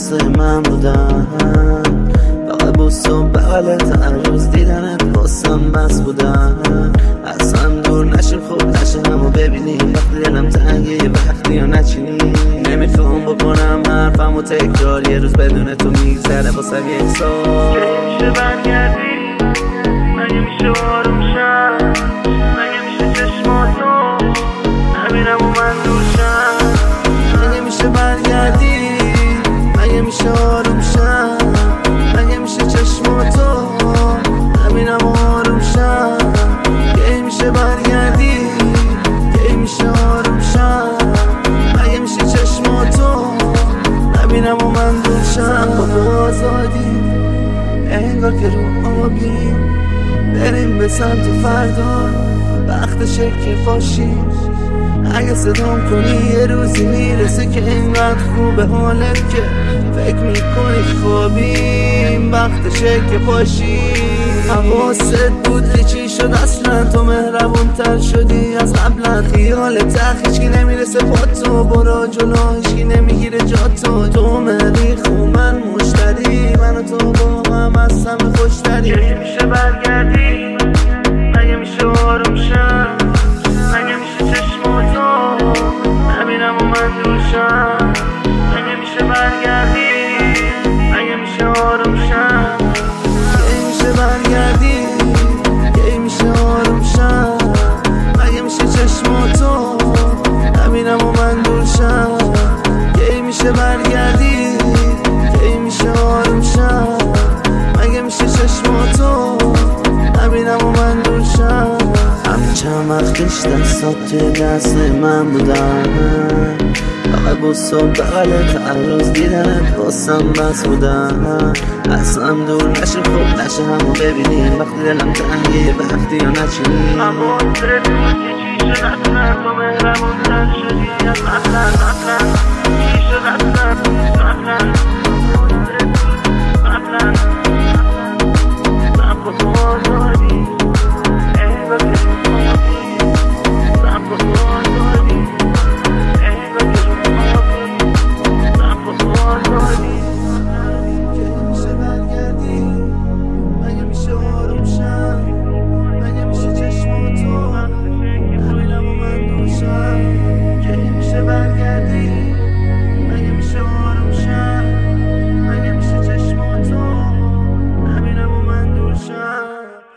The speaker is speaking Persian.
دست من بودن، فقط بوس و بغلت هر روز دیدنت واسم بس بودن. اصلا دور نشیم خوب نشه همو ببینیم، وقتی دلم تنگه یه وقتی یا نچینی. نمیخوام بکنم حرفمو تکرار، یه روز بدون تو میگذره واسم یک سال. میشه برگردی مگه میشه آروم شم، مگه میشه چشماتو نبینم و من دور شم. مگه میشه برگردی مگه میشه آروم شم، مگه میشه چشماتو نبینم و آروم شم. کی میشه برگردی کی میشه آروم شم، مگه میشه چشماتو نبینم و من دور شم. با آزادی انگار که رو آبی بریم به سمت فردا، وقتشه که باشیم. اگه صدام کنی یه روزی میرسه که اینقدر خوبه حالت که فکر میکنی خوابیم، وقتشه که باشی. حواست بود که چی شد اصلا، تو مهربون تر شدی از قبلا. خیالت هیچکی نمیرسه با تو، برو جلو هیچکی نمیگیره جا تو. تو مریخ و من مشتری، من و تو با هم از همه خوشتری. مگه میشه برگردی مگه میشه آروم شم، مگه میشه چشماتو نبینم و من دور شم. مگه میشه برگردی مگه میشه آروم شم، کی میشه برگردی کی میشه آروم شم، مگه میشه چشماتو نبینم و من دور شم. کی میشه برگردی کی میشه آروم شم، مگه میشه چشماتو نبینم و من دور شم. چند وقتش دستات توی دست من بودن، فقط بوس و بغلت هر روز دیدنت واسم بس بودن. اصلا دور نشیم خوب نشه همو ببینیم، وقتی دلم تنگه یه وقتی یا نچینیم. اما درت بود که چی شد اصلا، تو مهربون تر شدی از اصلا. چی شد اصلا